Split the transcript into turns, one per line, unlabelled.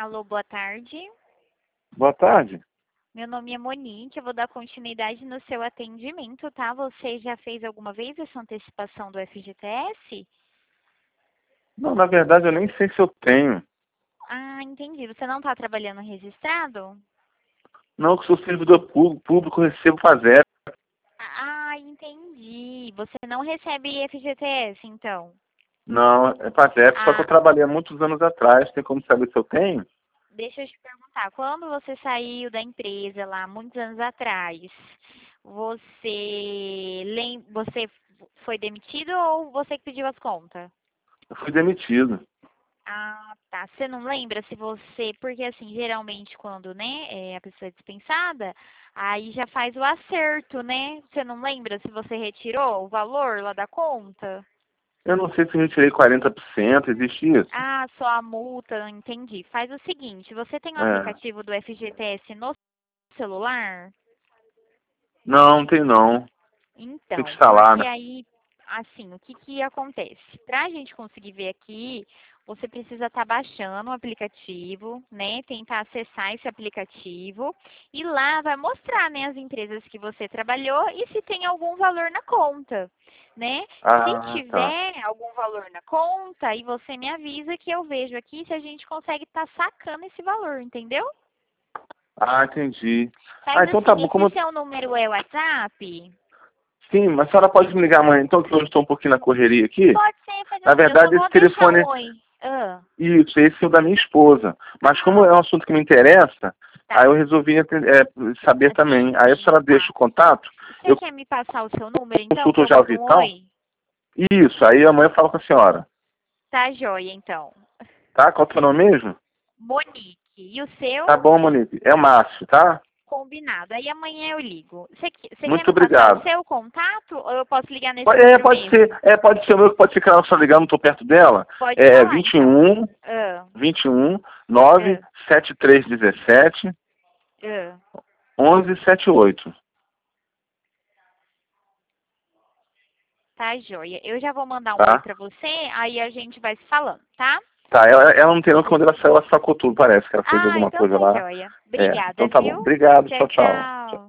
Alô, boa tarde.
Boa tarde.
Meu nome é Monique, eu vou dar continuidade no seu atendimento, tá? Você já fez alguma vez essa antecipação do FGTS?
Não, na verdade eu nem sei se eu tenho.
Ah, entendi. Você não está trabalhando registrado?
Não, que sou servidor público, recebo FASEP.
Ah, entendi. Você não recebe FGTS, então?
Não, é FASEP, só que eu
Ah,
trabalhei há muitos anos atrás. Tem como saber se eu tenho?
deixa eu te perguntar. Quando você saiu da empresa lá, muitos anos atrás, você foi demitido ou você que pediu as contas?
Eu fui demitido.
Ah, tá. Você não lembra se você. Porque, assim, geralmente quando, né, a pessoa é dispensada, aí já faz o acerto, né? Você não lembra se você retirou o valor lá da conta?
Eu não sei se eu retirei 40%, existe isso?
Ah, só a multa, entendi. Faz o seguinte: você tem o
É.
aplicativo do FGTS no celular?
Não, não tem não. Tem que
Então,
instalar,
porque
né?
aí, assim, o que que acontece? Para a gente conseguir ver aqui, você precisa estar baixando o aplicativo, né? Tentar acessar esse aplicativo e lá vai mostrar, né, as empresas que você trabalhou e se tem algum valor na conta, né? Se
Ah, tá.
tiver algum valor na conta, aí você me avisa que eu vejo aqui se a gente consegue estar sacando esse valor, entendeu?
Ah, entendi. Ah,
Faz
então tá
assim,
bom. Como
esse
eu...
seu número é WhatsApp?
Sim, mas a senhora pode me ligar amanhã, então, que eu estou um pouquinho na correria aqui?
Pode ser, fazer
Na
assim, eu só
verdade, esse
vou deixar
telefone...
um oi. Ah,
Isso, esse é o da minha esposa. Mas como
ah,
é um assunto que me interessa, aí
tá.
eu resolvi saber também. Aí a
Atender,
senhora deixa
tá.
o contato,
Você
eu
quer me passar o seu número, então, que
consulto
eu
já o
mando um
Vital.
oi?
Isso, aí amanhã eu falo com a senhora.
Tá joia, então.
Tá? Qual é o seu nome mesmo?
Monique. E o seu?
Tá bom, Monique. É o Márcio, tá?
Combinado. Aí amanhã eu ligo. Você quer
Muito
me passar o
obrigado.
seu contato ou eu posso ligar nesse
É,
número
pode
mesmo?
ser. É, pode ser o meu que pode ser que ela só ligar, eu não tô perto dela.
Pode
É
falar, então.
21
Ah,
21 9
ah,
7317
ah.
1178.
Tá joia. Eu já vou mandar um oi
Tá?
pra você, aí a gente vai se falando, tá?
Tá, ela não tem não, que quando ela saiu, ela sacou tudo, parece que ela fez
Ah,
alguma
então
coisa
tá
lá.
joia.
É,
Obrigada,
então tá bom.
viu?
Obrigado,
Tchau,
tchau, tchau.
tchau.